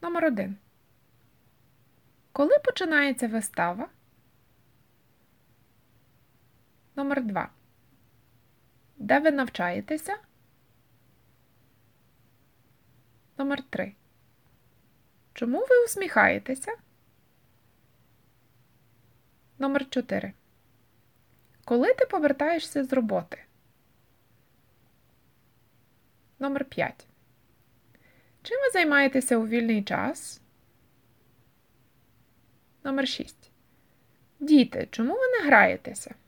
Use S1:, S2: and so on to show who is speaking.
S1: Номер 1. Коли починається вистава? Номер 2. Де ви навчаєтеся? Номер 3. Чому ви усміхаєтеся? Номер 4. Коли ти повертаєшся з роботи? Номер 5. Чим ви займаєтеся у вільний час? Номер 6. Діти, чому ви не граєтеся?